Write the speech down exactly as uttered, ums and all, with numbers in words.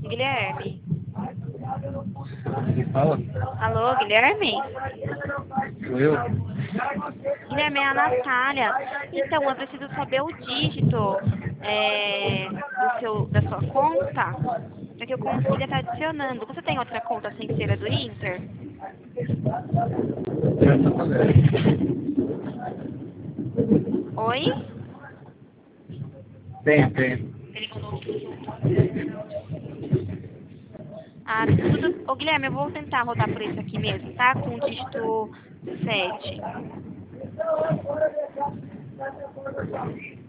Guilherme? Quem fala? Alô, Guilherme? Sou eu? Guilherme, é a Natália. Então, eu preciso saber o dígito é, do seu, da sua conta para que eu consiga estar adicionando. Você tem outra conta sem ser a do Inter? Eu sou André. Oi? Tem, tem. Ah, tudo... Ô, Guilherme, eu vou tentar rodar por esse aqui mesmo, tá? Com o dígito sete.